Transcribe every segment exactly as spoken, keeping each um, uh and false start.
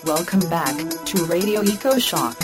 Welcome back to Radio EcoShock.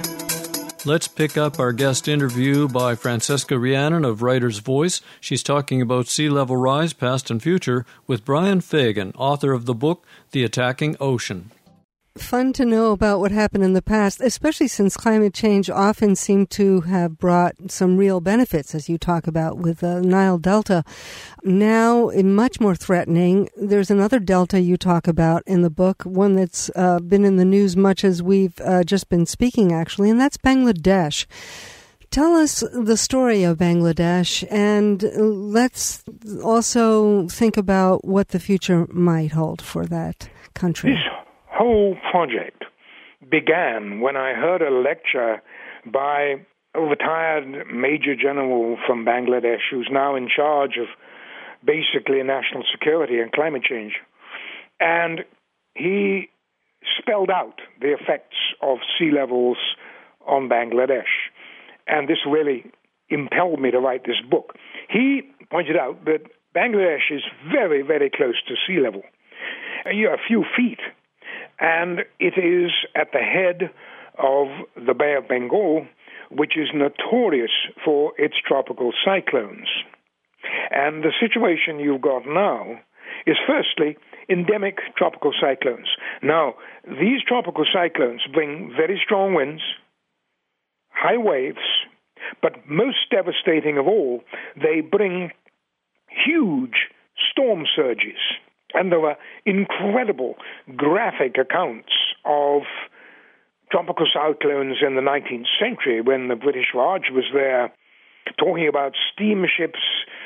Let's pick up our guest interview by Francesca Rhiannon of Writer's Voice. She's talking about sea level rise, past and future, with Brian Fagan, author of the book The Attacking Ocean. Fun to know about what happened in the past, especially since climate change often seemed to have brought some real benefits, as you talk about with the Nile Delta. Now, much more threatening, there's another delta you talk about in the book, one that's uh, been in the news much as we've uh, just been speaking, actually, and that's Bangladesh. Tell us the story of Bangladesh, and let's also think about what the future might hold for that country. This whole project began when I heard a lecture by a retired Major General from Bangladesh who's now in charge of basically national security and climate change. And he spelled out the effects of sea levels on Bangladesh. And this really impelled me to write this book. He pointed out that Bangladesh is very, very close to sea level. You're a few feet. And it is at the head of the Bay of Bengal, which is notorious for its tropical cyclones. And the situation you've got now is firstly endemic tropical cyclones. Now, these tropical cyclones bring very strong winds, high waves, but most devastating of all, they bring huge storm surges. And there were incredible graphic accounts of tropical cyclones in the nineteenth century when the British Raj was there, talking about steamships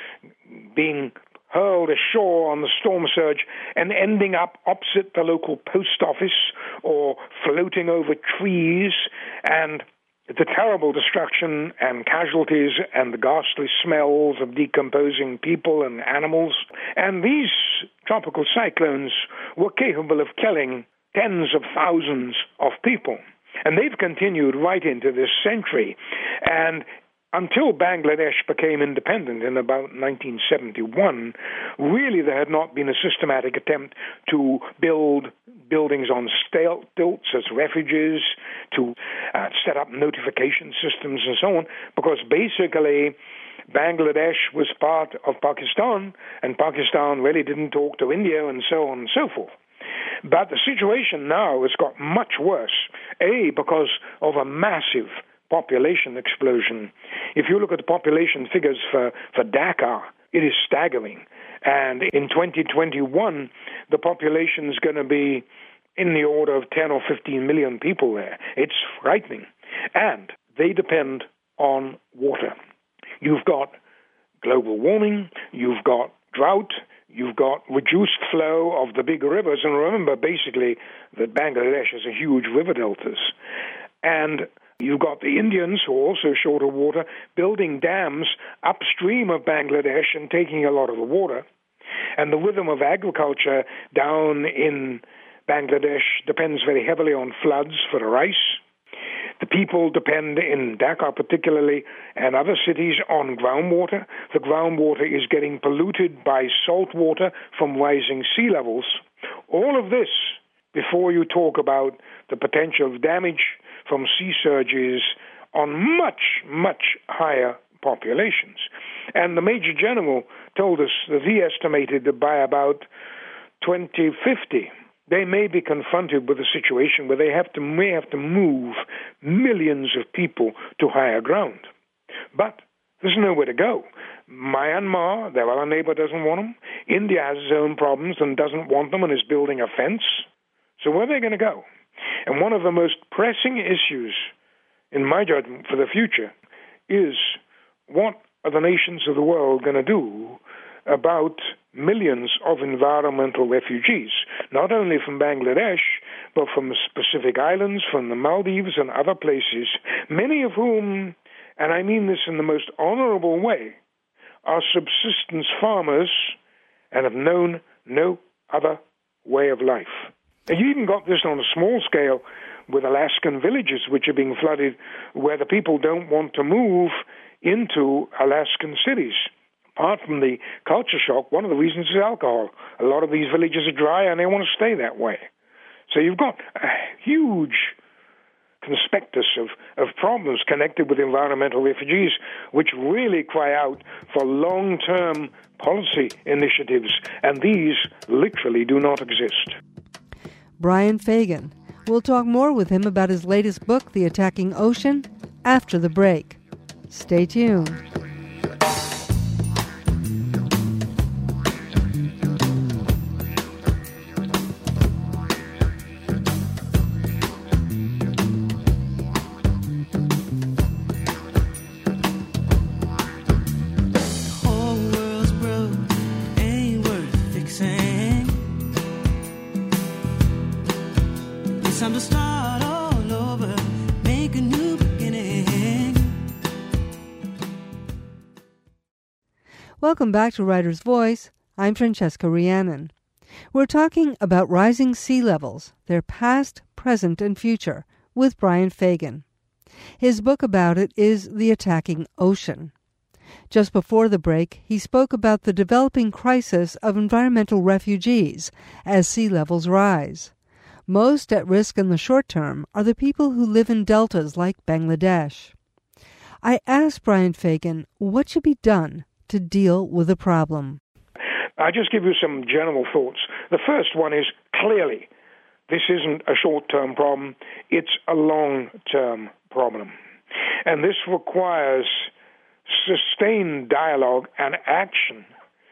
being hurled ashore on the storm surge and ending up opposite the local post office or floating over trees, and the terrible destruction and casualties and the ghastly smells of decomposing people and animals. And these tropical cyclones were capable of killing tens of thousands of people. And they've continued right into this century. And until Bangladesh became independent in about nineteen seventy-one, really there had not been a systematic attempt to build buildings on stilts as refuges, to uh, set up notification systems and so on, because basically Bangladesh was part of Pakistan, and Pakistan really didn't talk to India, and so on and so forth. But the situation now has got much worse, A, because of a massive population explosion. If you look at the population figures for, for Dhaka, it is staggering. And in twenty twenty-one, the population is going to be in the order of ten or fifteen million people there. It's frightening. And they depend on water. You've got global warming, you've got drought, you've got reduced flow of the big rivers. And remember, basically, that Bangladesh has a huge river deltas. And you've got the Indians, who are also short of water, building dams upstream of Bangladesh and taking a lot of the water. And the rhythm of agriculture down in Bangladesh depends very heavily on floods for the rice. The people depend, in Dhaka particularly, and other cities, on groundwater. The groundwater is getting polluted by salt water from rising sea levels. All of this, before you talk about the potential damage from sea surges on much, much higher populations. And the Major General told us that he estimated that by about twenty fifty, they may be confronted with a situation where they have to may have to move millions of people to higher ground. But there's nowhere to go. Myanmar, their other neighbor, doesn't want them. India has its own problems and doesn't want them and is building a fence. So where are they going to go? And one of the most pressing issues, in my judgment, for the future is what are the nations of the world going to do about millions of environmental refugees, not only from Bangladesh, but from the Pacific Islands, from the Maldives and other places, many of whom, and I mean this in the most honorable way, are subsistence farmers and have known no other way of life. And you even got this on a small scale with Alaskan villages which are being flooded, where the people don't want to move into Alaskan cities. Apart from the culture shock, one of the reasons is alcohol. A lot of these villages are dry and they want to stay that way. So you've got a huge conspectus of, of problems connected with environmental refugees, which really cry out for long-term policy initiatives, and these literally do not exist. Brian Fagan. We'll talk more with him about his latest book, The Attacking Ocean, after the break. Stay tuned. Time to start all over, make a new beginning. Welcome back to Writer's Voice. I'm Francesca Rhiannon. We're talking about rising sea levels, their past, present, and future, with Brian Fagan. His book about it is The Attacking Ocean. Just before the break, he spoke about the developing crisis of environmental refugees as sea levels rise. Most at risk in the short term are the people who live in deltas like Bangladesh. I asked Brian Fagan what should be done to deal with the problem. I'll just give you some general thoughts. The first one is, clearly, this isn't a short-term problem, it's a long-term problem. And this requires sustained dialogue and action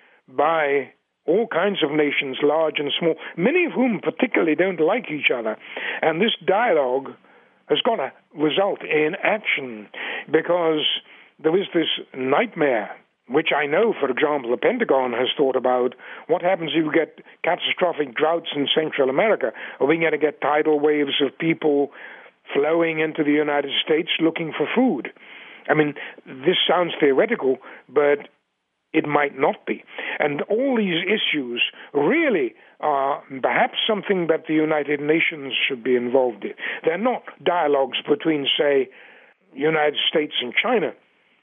by all kinds of nations, large and small, many of whom particularly don't like each other. And this dialogue has got to result in action, because there is this nightmare, which I know, for example, the Pentagon has thought about. What happens if you get catastrophic droughts in Central America? Are we going to get tidal waves of people flowing into the United States looking for food? I mean, this sounds theoretical, but it might not be. And all these issues really are perhaps something that the United Nations should be involved in. They're not dialogues between, say, United States and China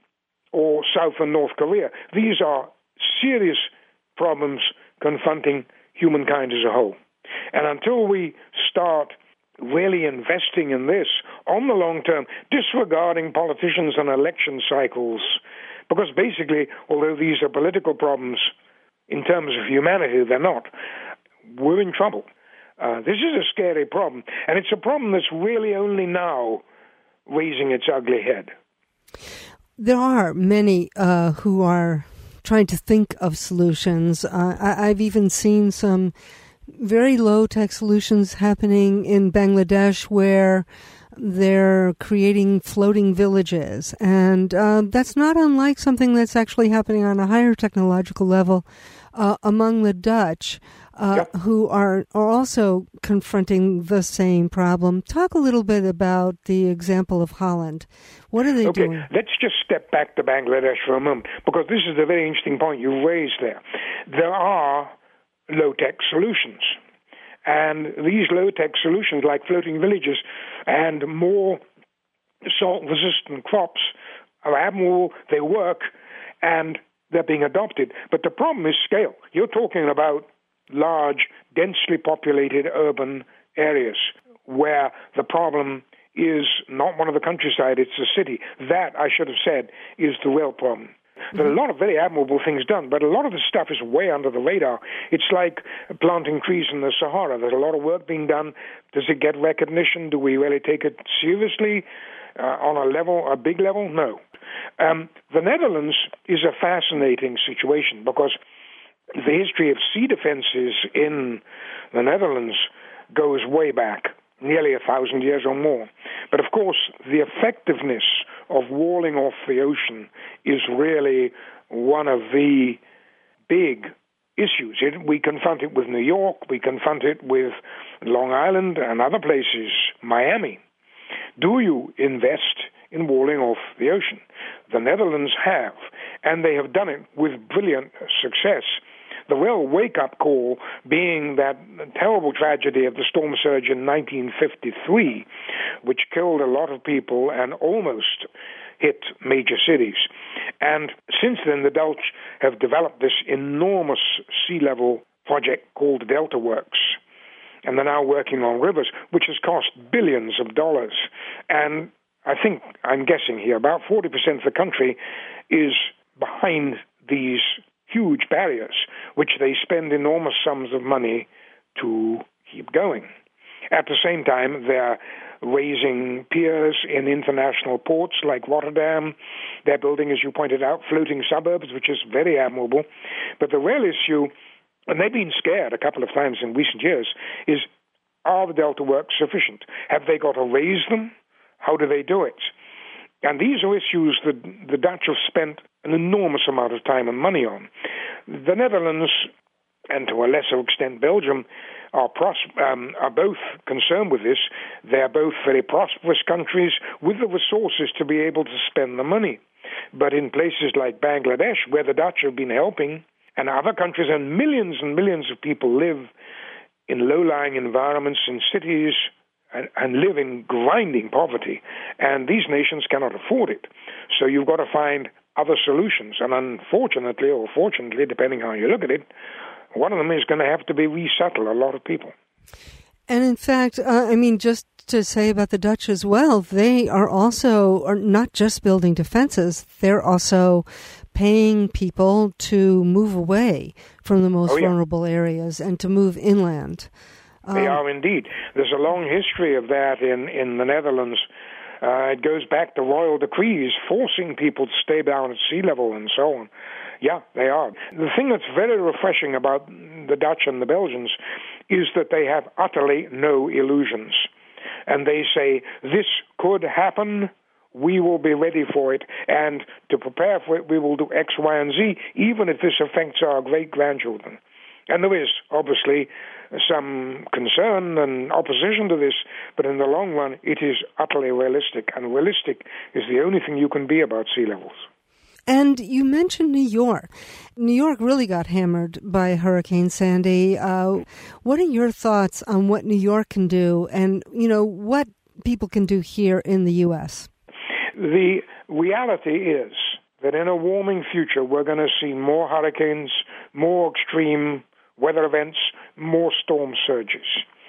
or South and North Korea. These are serious problems confronting humankind as a whole. And until we start really investing in this on the long term, disregarding politicians and election cycles, because basically, although these are political problems, in terms of humanity, they're not, we're in trouble. Uh, this is a scary problem, and it's a problem that's really only now raising its ugly head. There are many uh, who are trying to think of solutions. Uh, I, I've even seen some very low-tech solutions happening in Bangladesh where they're creating floating villages. And uh, that's not unlike something that's actually happening on a higher technological level uh, among the Dutch, uh, yep. who are, are also confronting the same problem. Talk a little bit about the example of Holland. What are they okay, doing? Let's just step back to Bangladesh for a moment, because this is a very interesting point you raised there. There are low-tech solutions. And these low-tech solutions, like floating villages and more salt-resistant crops, are admirable, they work, and they're being adopted. But the problem is scale. You're talking about large, densely populated urban areas where the problem is not one of the countryside, it's a city. That, I should have said, is the real problem. There are a lot of very admirable things done, but a lot of the stuff is way under the radar. It's like planting trees in the Sahara. There's a lot of work being done. Does it get recognition? Do we really take it seriously uh, on a level, a big level? No. Um, the Netherlands is a fascinating situation because the history of sea defenses in the Netherlands goes way back, nearly a thousand years or more. But of course, the effectiveness of walling off the ocean is really one of the big issues. It, we confront it with New York, we confront it with Long Island and other places, Miami. Do you invest in walling off the ocean? The Netherlands have, and they have done it with brilliant success. The real wake-up call being that terrible tragedy of the storm surge in nineteen fifty-three, which killed a lot of people and almost hit major cities. And since then, the Dutch have developed this enormous sea level project called Delta Works. and they're now working on rivers, which has cost billions of dollars. And I think, I'm guessing here, about forty percent of the country is behind these huge barriers, which they spend enormous sums of money to keep going. At the same time, they're raising piers in international ports like Rotterdam. They're building, as you pointed out, floating suburbs, which is very admirable. But the real issue, and they've been scared a couple of times in recent years, is are the Delta works sufficient? Have they got to raise them? How do they do it? And these are issues that the Dutch have spent an enormous amount of time and money on. The Netherlands, and to a lesser extent Belgium, are, pros- um, are both concerned with this. They're both very prosperous countries with the resources to be able to spend the money. But in places like Bangladesh, where the Dutch have been helping, and other countries, and millions and millions of people live in low-lying environments in cities and, and live in grinding poverty, and these nations cannot afford it. So you've got to find other solutions, and unfortunately, or fortunately, depending how you look at it, one of them is going to have to be resettle a lot of people. And in fact, uh, I mean, just to say about the Dutch as well, they are also are not just building defenses, they're also paying people to move away from the most oh, yeah. vulnerable areas and to move inland. They um, are indeed. There's a long history of that in, in the Netherlands. Uh, it goes back to royal decrees forcing people to stay down at sea level and so on. Yeah, they are. The thing that's very refreshing about the Dutch and the Belgians is that they have utterly no illusions. And they say, this could happen, we will be ready for it, and to prepare for it, we will do X, Y, and Z, even if this affects our great-grandchildren. And there is, obviously, some concern and opposition to this, but in the long run, it is utterly realistic, and realistic is the only thing you can be about sea levels. And you mentioned New York. New York really got hammered by Hurricane Sandy. Uh, what are your thoughts on what New York can do and, you know, what people can do here in the U S? The reality is that in a warming future, we're going to see more hurricanes, more extreme weather events, more storm surges.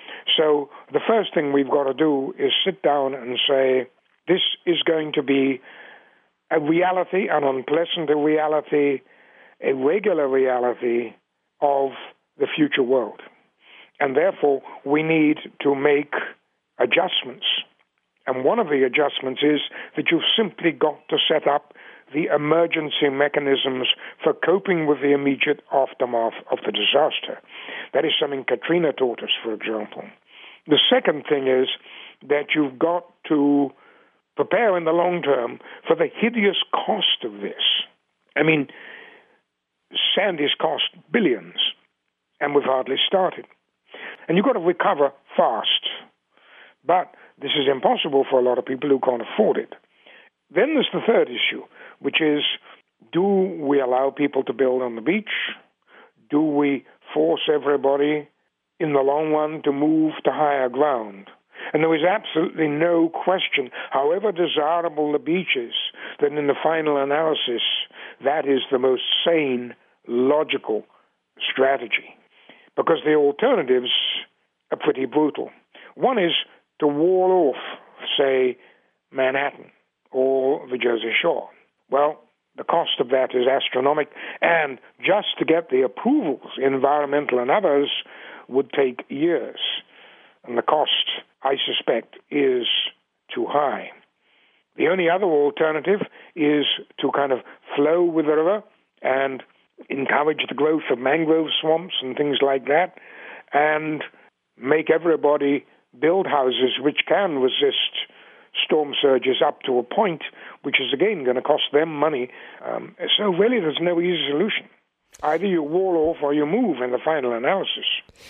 So the first thing we've got to do is sit down and say, this is going to be a reality, an unpleasant reality, a regular reality of the future world. And therefore, we need to make adjustments. And one of the adjustments is that you've simply got to set up the emergency mechanisms for coping with the immediate aftermath of the disaster. That is something Katrina taught us, for example. The second thing is that you've got to prepare in the long term for the hideous cost of this. I mean, Sandy's cost billions, and we've hardly started. And you've got to recover fast. But this is impossible for a lot of people who can't afford it. Then there's the third issue, which is, do we allow people to build on the beach? Do we force everybody in the long run to move to higher ground? And there is absolutely no question, however desirable the beach is, that in the final analysis, that is the most sane, logical strategy. Because the alternatives are pretty brutal. One is to wall off, say, Manhattan or the Jersey Shore. Well, the cost of that is astronomical, and just to get the approvals, environmental and others, would take years. And the cost, I suspect, is too high. The only other alternative is to kind of flow with the river and encourage the growth of mangrove swamps and things like that, and make everybody build houses which can resist storm surges up to a point, which is again going to cost them money. Um, so really there's no easy solution. Either you wall off or you move in the final analysis.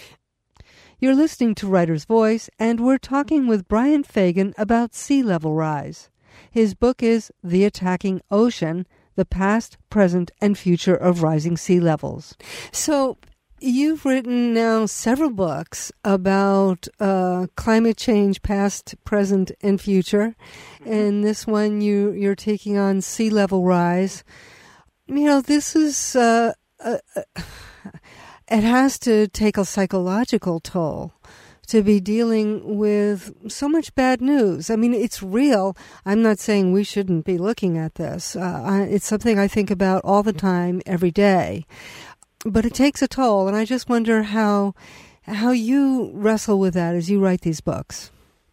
You're listening to Writer's Voice, and we're talking with Brian Fagan about sea level rise. His book is The Attacking Ocean, The Past, Present, and Future of Rising Sea Levels. So you've written now several books about uh, climate change, past, present, and future. And this one, you, you're taking on sea level rise. You know, this is... Uh, uh, uh, it has to take a psychological toll to be dealing with so much bad news. I mean, it's real. I'm not saying we shouldn't be looking at this. Uh, I, it's something I think about all the time, every day. But it takes a toll, and I just wonder how how you wrestle with that as you write these books.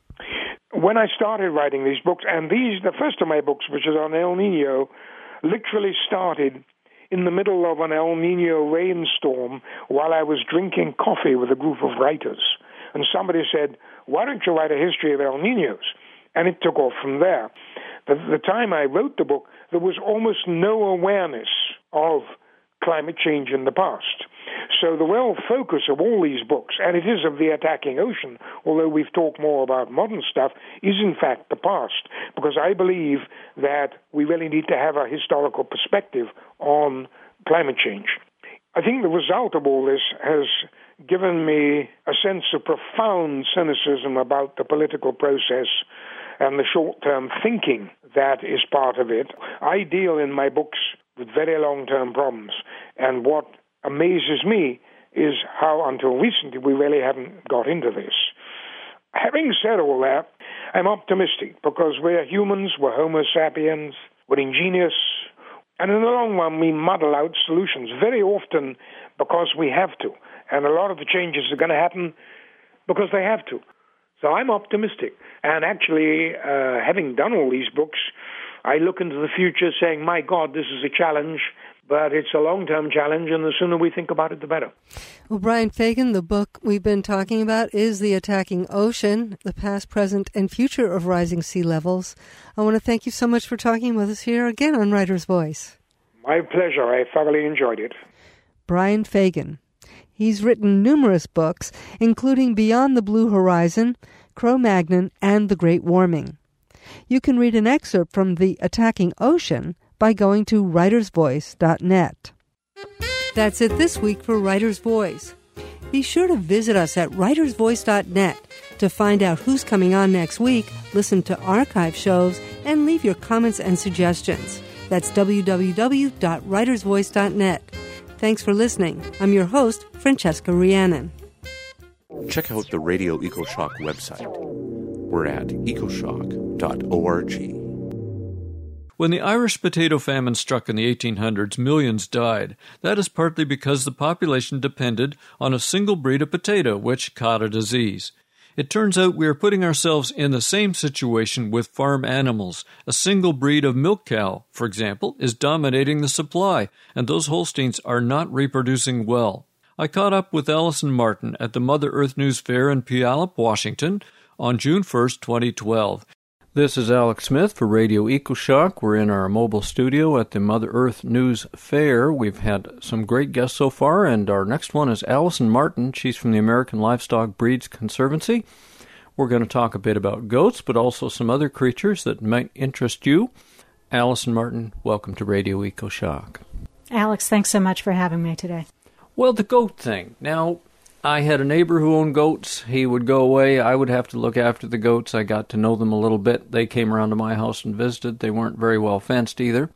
When I started writing these books, and these, the first of my books, which is on El Nino, literally started in the middle of an El Nino rainstorm while I was drinking coffee with a group of writers. And somebody said, why don't you write a history of El Ninos? And it took off from there. But at the time I wrote the book, there was almost no awareness of climate change in the past. So the real focus of all these books, and it is of the attacking ocean, although we've talked more about modern stuff, is in fact the past, because I believe that we really need to have a historical perspective on climate change. I think the result of all this has given me a sense of profound cynicism about the political process and the short-term thinking that is part of it. I deal in my books with very long-term problems, and what amazes me is how, until recently, we really haven't got into this. Having said all that, I'm optimistic, because we're humans, we're Homo sapiens, we're ingenious, and in the long run, we muddle out solutions, very often because we have to. And a lot of the changes are going to happen because they have to. So I'm optimistic. And actually, uh, having done all these books, I look into the future saying, my God, this is a challenge, but it's a long-term challenge, and the sooner we think about it, the better. Well, Brian Fagan, the book we've been talking about is The Attacking Ocean, the past, present, and future of rising sea levels. I want to thank you so much for talking with us here again on Writer's Voice. My pleasure. I thoroughly enjoyed it. Brian Fagan. He's written numerous books, including Beyond the Blue Horizon, Cro-Magnon, and The Great Warming. You can read an excerpt from The Attacking Ocean by going to writers voice dot net. That's it this week for Writer's Voice. Be sure to visit us at writers voice dot net to find out who's coming on next week, listen to archive shows, and leave your comments and suggestions. That's w w w dot writers voice dot net. Thanks for listening. I'm your host, Francesca Rhiannon. Check out the Radio EcoShock website. We're at ecoshock dot org. When the Irish potato famine struck in the eighteen hundreds, millions died. That is partly because the population depended on a single breed of potato, which caught a disease. It turns out we are putting ourselves in the same situation with farm animals. A single breed of milk cow, for example, is dominating the supply, and those Holsteins are not reproducing well. I caught up with Allison Martin at the Mother Earth News Fair in Puyallup, Washington, on June first, twenty twelve. This is Alex Smith for Radio EcoShock. We're in our mobile studio at the Mother Earth News Fair. We've had some great guests so far, and our next one is Allison Martin. She's from the American Livestock Breeds Conservancy. We're going to talk a bit about goats, but also some other creatures that might interest you. Allison Martin, welcome to Radio EcoShock. Alex, thanks so much for having me today. Well, the goat thing. Now, I had a neighbor who owned goats. He would go away. I would have to look after the goats. I got to know them a little bit. They came around to my house and visited. They weren't very well fenced either.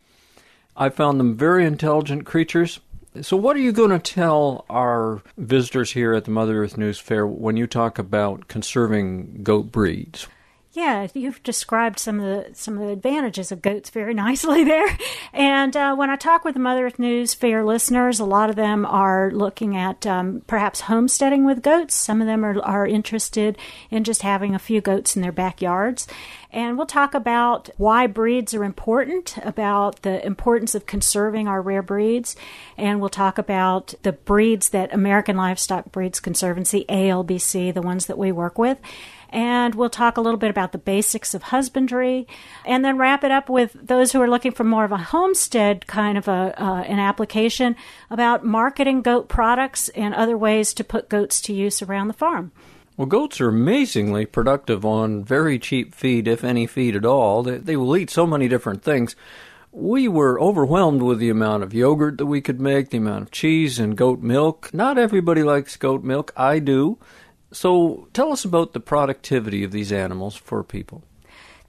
I found them very intelligent creatures. So what are you going to tell our visitors here at the Mother Earth News Fair when you talk about conserving goat breeds? Yeah, you've described some of the some of the advantages of goats very nicely there. And uh, when I talk with the Mother Earth News Fair listeners, a lot of them are looking at um, perhaps homesteading with goats. Some of them are, are interested in just having a few goats in their backyards. And we'll talk about why breeds are important, about the importance of conserving our rare breeds, and we'll talk about the breeds that American Livestock Breeds Conservancy, A L B C, the ones that we work with. And we'll talk a little bit about the basics of husbandry, and then wrap it up with those who are looking for more of a homestead kind of a uh, an application about marketing goat products and other ways to put goats to use around the farm. Well, goats are amazingly productive on very cheap feed, if any feed at all. They, they will eat so many different things. We were overwhelmed with the amount of yogurt that we could make, the amount of cheese and goat milk. Not everybody likes goat milk. I do. So tell us about the productivity of these animals for people.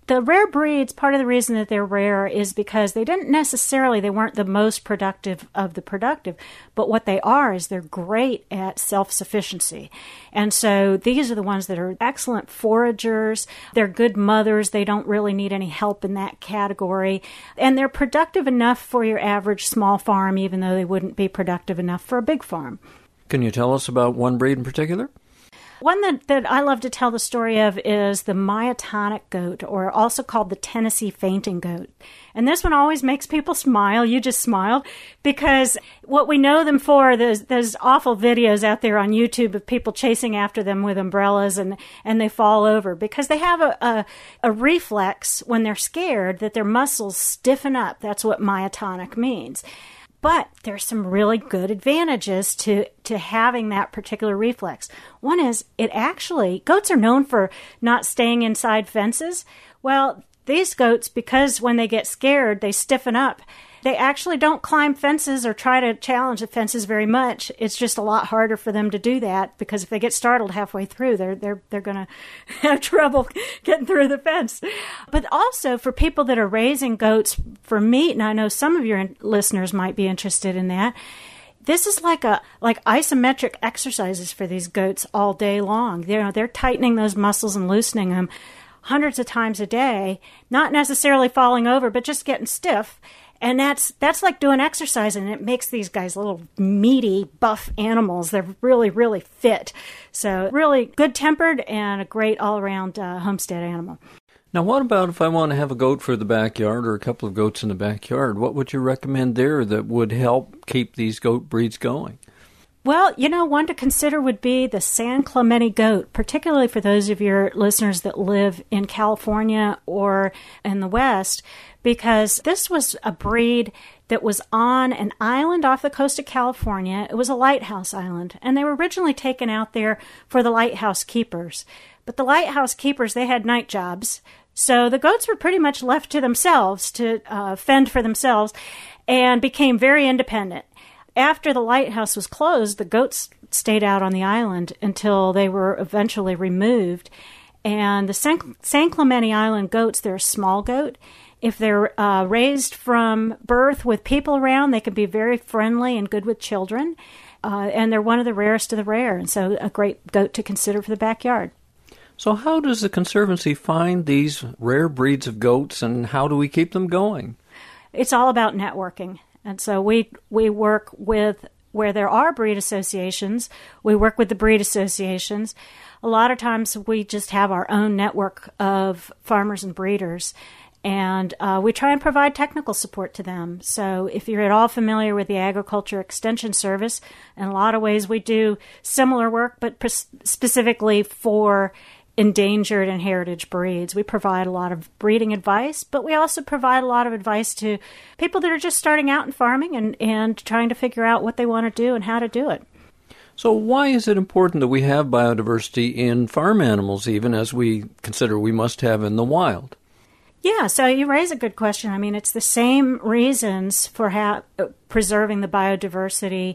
the rare breeds, part of the reason that they're rare is because they didn't necessarily, they weren't the most productive of the productive, but what they are is they're great at self-sufficiency. And so these are the ones that are excellent foragers. They're good mothers. They don't really need any help in that category. And they're productive enough for your average small farm, even though they wouldn't be productive enough for a big farm. Can you tell us about one breed in particular? One that, that I love to tell the story of is the myotonic goat, or also called the Tennessee fainting goat. And this one always makes people smile. You just smiled, because what we know them for, there's, there's awful videos out there on YouTube of people chasing after them with umbrellas and, and they fall over because they have a, a, a reflex when they're scared that their muscles stiffen up. That's what myotonic means. But there's some really good advantages to, to having that particular reflex. One is it actually, goats are known for not staying inside fences. Well, these goats, because when they get scared, they stiffen up. They actually don't climb fences or try to challenge the fences very much. It's just a lot harder for them to do that because if they get startled halfway through, they're they're they're going to have trouble getting through the fence. But also for people that are raising goats for meat, and I know some of your listeners might be interested in that. This is like a like isometric exercises for these goats all day long. You know, they're tightening those muscles and loosening them hundreds of times a day, not necessarily falling over, but just getting stiff. And that's that's like doing exercise, and it makes these guys little meaty, buff animals. They're really, really fit. So really good-tempered and a great all-around uh, homestead animal. Now, what about if I want to have a goat for the backyard or a couple of goats in the backyard? What would you recommend there that would help keep these goat breeds going? Well, you know, one to consider would be the San Clemente goat, particularly for those of your listeners that live in California or in the West, because this was a breed that was on an island off the coast of California. It was a lighthouse island, and they were originally taken out there for the lighthouse keepers. But the lighthouse keepers, they had night jobs, so the goats were pretty much left to themselves to uh, fend for themselves and became very independent. After the lighthouse was closed, the goats stayed out on the island until they were eventually removed. And the San, San Clemente Island goats, they're a small goat. If they're uh, raised from birth with people around, they can be very friendly and good with children. Uh, and they're one of the rarest of the rare, and so a great goat to consider for the backyard. So how does the Conservancy find these rare breeds of goats, and how do we keep them going? It's all about networking. And so we we work with, where there are breed associations, we work with the breed associations. A lot of times we just have our own network of farmers and breeders, and uh, we try and provide technical support to them. So if you're at all familiar with the Agriculture Extension Service, in a lot of ways we do similar work, but pre- specifically for endangered and heritage breeds. We provide a lot of breeding advice, but we also provide a lot of advice to people that are just starting out in farming and, and trying to figure out what they want to do and how to do it. So why is it important that we have biodiversity in farm animals, even as we consider we must have in the wild? Yeah, so you raise a good question. I mean, it's the same reasons for ha- preserving the biodiversity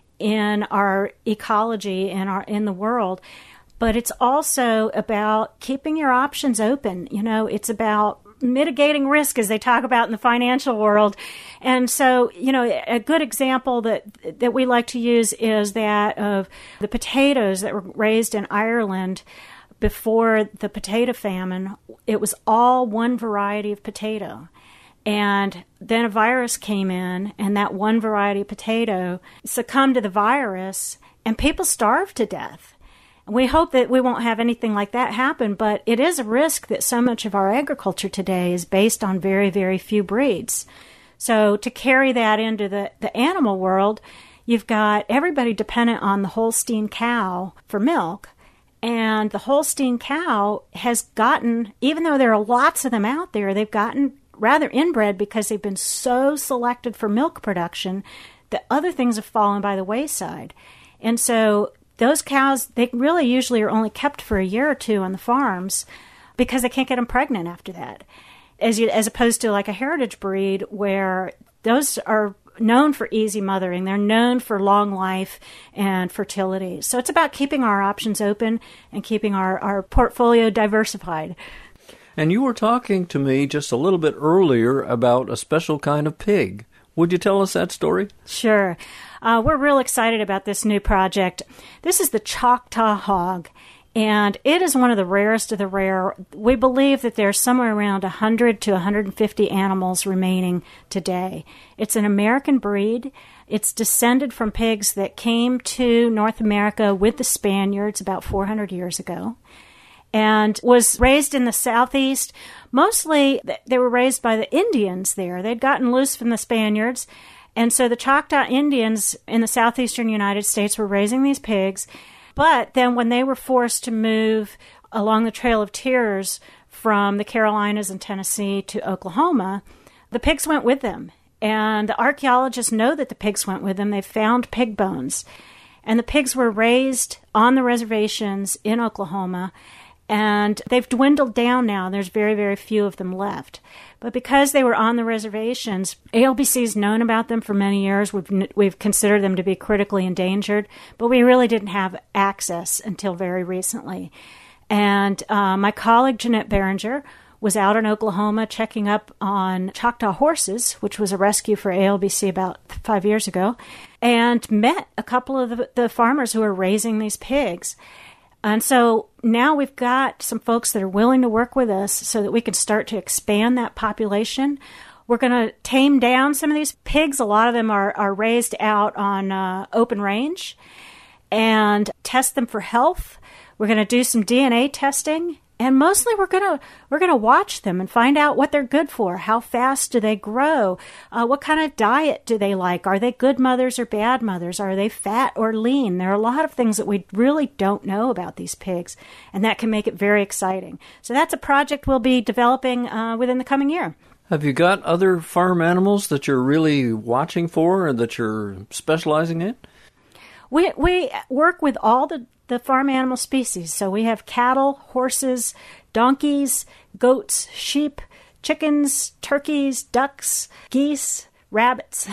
in our ecology and our in the world. But it's also about keeping your options open. You know, it's about mitigating risk, as they talk about in the financial world. And so, you know, a good example that that we like to use is that of the potatoes that were raised in Ireland before the potato famine. It was all one variety of potato. And then a virus came in, and that one variety of potato succumbed to the virus, and people starved to death. We hope that we won't have anything like that happen, but it is a risk that so much of our agriculture today is based on very, very few breeds. So to carry that into the, the animal world, you've got everybody dependent on the Holstein cow for milk. And the Holstein cow has gotten, even though there are lots of them out there, they've gotten rather inbred because they've been so selected for milk production that other things have fallen by the wayside. And so those cows, they really usually are only kept for a year or two on the farms because they can't get them pregnant after that, as you, as opposed to like a heritage breed where those are known for easy mothering. They're known for long life and fertility. So it's about keeping our options open and keeping our, our portfolio diversified. And you were talking to me just a little bit earlier about a special kind of pig. Would you tell us that story? Sure. Uh, we're real excited about this new project. This is the Choctaw hog, and it is one of the rarest of the rare. We believe that there's somewhere around one hundred to one hundred fifty animals remaining today. It's an American breed. It's descended from pigs that came to North America with the Spaniards about four hundred years ago, and was raised in the southeast. Mostly they were raised by the Indians there. They'd gotten loose from the Spaniards, and so the Choctaw Indians in the southeastern United States were raising these pigs. But then when they were forced to move along the Trail of Tears from the Carolinas and Tennessee to Oklahoma, the pigs went with them. And the archaeologists know that the pigs went with them. They found pig bones. And the pigs were raised on the reservations in Oklahoma. And they've dwindled down now. There's very, very few of them left. But because they were on the reservations, A L B C's known about them for many years. We've we've considered them to be critically endangered, but we really didn't have access until very recently. And uh, my colleague, Jeanette Berenger, was out in Oklahoma checking up on Choctaw horses, which was a rescue for A L B C about five years ago, and met a couple of the, the farmers who are raising these pigs. And so now we've got some folks that are willing to work with us so that we can start to expand that population. We're going to tame down some of these pigs. A lot of them are, are raised out on uh, open range and test them for health. We're going to do some D N A testing. And mostly we're gonna we're gonna watch them and find out what they're good for. How fast do they grow? Uh, what kind of diet do they like? Are they good mothers or bad mothers? Are they fat or lean? There are a lot of things that we really don't know about these pigs, and that can make it very exciting. So that's a project we'll be developing uh, within the coming year. Have you got other farm animals that you're really watching for and that you're specializing in? We we work with all the the farm animal species. So we have cattle, horses, donkeys, goats, sheep, chickens, turkeys, ducks, geese, rabbits.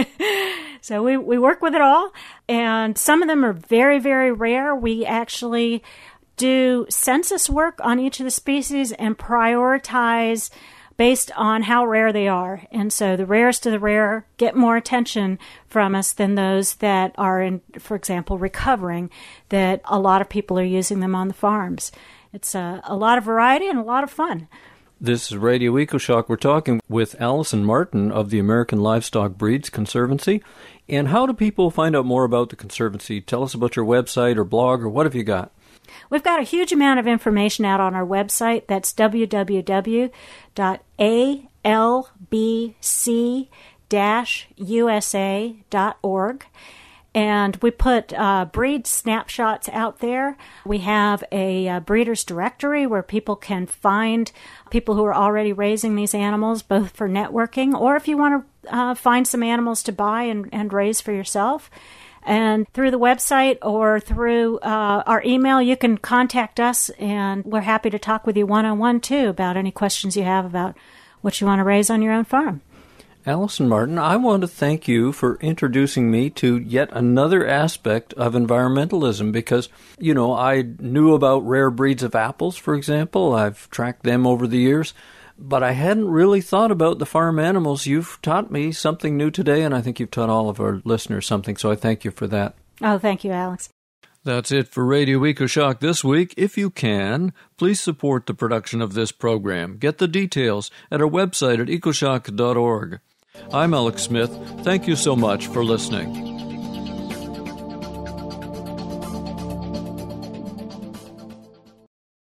So we, we work with it all. And some of them are very, very rare. We actually do census work on each of the species and prioritize based on how rare they are. And so the rarest of the rare get more attention from us than those that are, in, for example, recovering, that a lot of people are using them on the farms. It's a, a lot of variety and a lot of fun. This is Radio EcoShock. We're talking with Allison Martin of the American Livestock Breeds Conservancy. And how do people find out more about the Conservancy? Tell us about your website or blog, or what have you got? We've got a huge amount of information out on our website. That's w w w dot a l b c dash u s a dot org. And we put uh, breed snapshots out there. We have a uh, breeder's directory where people can find people who are already raising these animals, both for networking or if you want to uh, find some animals to buy and, and raise for yourself. And through the website or through uh, our email, you can contact us, and we're happy to talk with you one-on-one, too, about any questions you have about what you want to raise on your own farm. Allison Martin, I want to thank you for introducing me to yet another aspect of environmentalism because, you know, I knew about rare breeds of apples, for example. I've tracked them over the years. But I hadn't really thought about the farm animals. You've taught me something new today, and I think you've taught all of our listeners something, so I thank you for that. Oh, thank you, Alex. That's it for Radio EcoShock this week. If you can, please support the production of this program. Get the details at our website at ecoshock dot org. I'm Alex Smith. Thank you so much for listening.